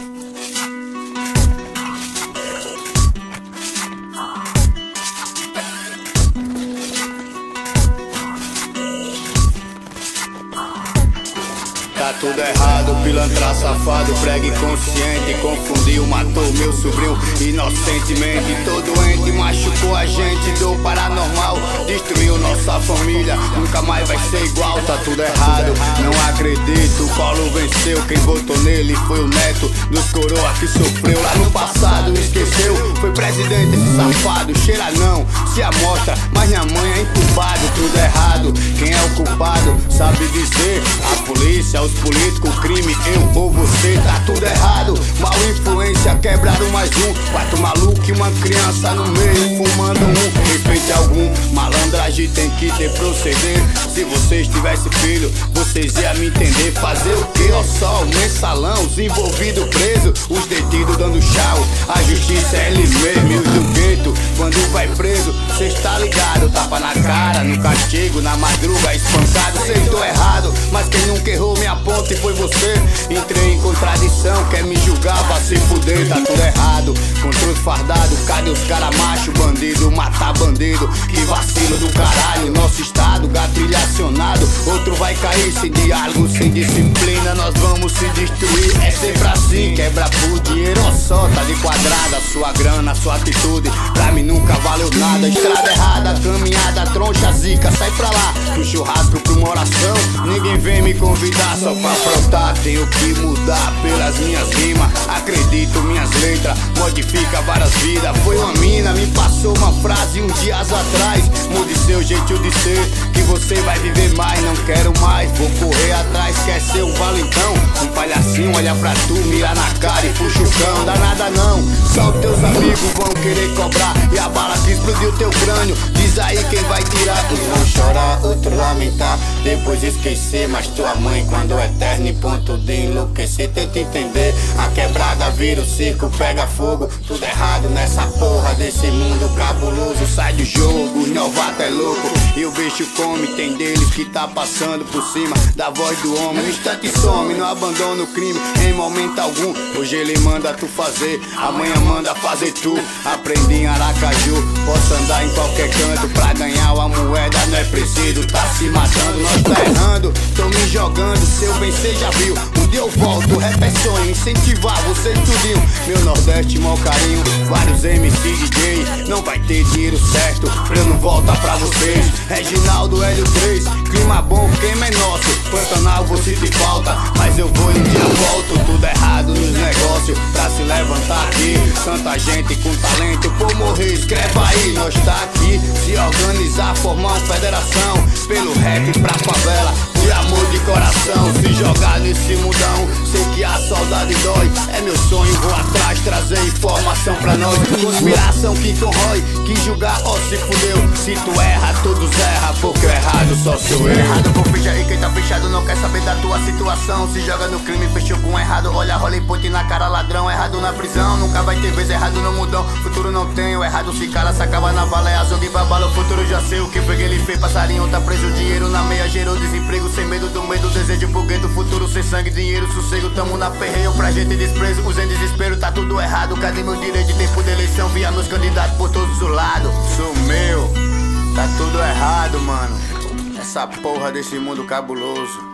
Tá tudo errado, pilantra safado, prega inconsciente, confundiu, matou meu sobrinho inocentemente. Todo doente, machucou a gente do paranormal, destruiu nossa família, nunca mais vai ser igual. Tá tudo errado, não acredito, o Paulo venceu, quem votou nele foi o neto dos coroa que sofreu lá no passado. Esqueceu, foi presidente esse safado, cheira não, se amostra, mas minha mãe é entubado. Tudo errado, quem é o culpado sabe dizer, a polícia, os políticos, o crime, eu ou você. Tá tudo errado, mal influência, quebraram mais um, 4 malucos e uma criança no meio fumando um. Respeite algum, malandragem tem que ter proceder. Se vocês tivessem filho, vocês iam me entender. Fazer o que, ó sol, mensalão, os envolvidos presos, os detidos dando chau. A justiça é ele mesmo, do gueto, quando vai preso, cês tá ligado. Tapa na cara, no castigo, na madruga, espancado. Sei, tô errado, mas quem nunca errou minha ponta e foi você. Entrei em contradição, quer me julgar, vá se fuder. Tá tudo errado, controle fardado, cadê os cara macho, bandido, matar bandido. Que vacilo do caralho, nosso estado gatrilhacionado. Outro vai cair sem diálogo, sem disciplina, nós vamos se destruir. É sempre assim, quebra por dinheiro ou só, tá de quadrada. Sua grana, sua atitude, pra mim nunca valeu nada. Estrada errada, caminhada, troncha, zica, sai pra lá. Do churrasco pra uma oração, ninguém vem me convidar só pra afrontar. Tenho que mudar pelas minhas rimas, acredito minhas letras, modifica várias vidas. Foi uma mina, me passou uma frase uns dias atrás: mude seu jeito de ser, que você vai viver mais. Não quero mais, vou correr atrás. Quer ser um valentão, um palhacinho, olha pra tu, mira na cara e puxa o cão. Dá nada não, só os teus amigos vão querer cobrar, e a bala que explodiu teu crânio, diz aí quem vai tirar. Uns vão chorar, outros lamentar, depois esquecer. Mas tua mãe, quando é eterna e ponto de enlouquecer, tenta entender. A quebrada vira o circo, pega fogo. Tudo errado nessa porra desse mundo cabuloso. Sai do jogo, os novatos é louco e o bicho come. Tem deles que tá passando por cima da voz do homem. No instante some, não abandona o crime em momento algum. Hoje ele manda tu fazer, amanhã manda fazer tu. Aprendi em Aracaju, posso andar em qualquer canto. Pra ganhar uma moeda não é preciso tá se matando. Nós tá errando, tô me jogando, se eu vencer já viu. Um dia eu volto, rap é sonho, incentivar vocês tudinho. Meu Nordeste, mau carinho, vários MC DJ. Não vai ter dinheiro certo pra eu não voltar pra vocês. Reginaldo, L3, clima bom, queima é nosso. Pantanal vou sentir falta, mas eu vou e um dia volto. Tudo errado nos negócios, pra se levantar aqui. Tanta gente com talento, por morrer, escreva aí. Nós tá aqui, se organizar, formar uma federação. Pelo rap pra favela, de amor de coração. Se jogar nesse mundão, sei que a saudade dói. É meu sonho, vou atrás, trazer informação pra nós. Conspiração que corrói, que julgar, ó se fudeu. Se tu erra, todos erram, porque o errado só sou eu. Errado vou fechar e quem tá fechado não quer saber da tua situação. Se joga no crime, fechou com errado. Olha, rola e ponte na cara, ladrão. Errado na prisão, nunca vai ter vez. Errado no mundão, futuro não tem. O errado se cala, se acaba na vala. É azul e babala, o futuro já sei. O que foi que ele fez, passarinho tá preso. Dinheiro na meia, gerou desemprego. Sem medo do medo, desejo pro gueto. Futuro sem sangue, dinheiro, sossego. Tamo na perreio pra gente desprezo. Os em desespero, tá tudo errado. Cadê meu direito de tempo de eleição? Via meus candidatos por todos os lados. Sou meu, tá tudo errado, mano. Essa porra desse mundo cabuloso.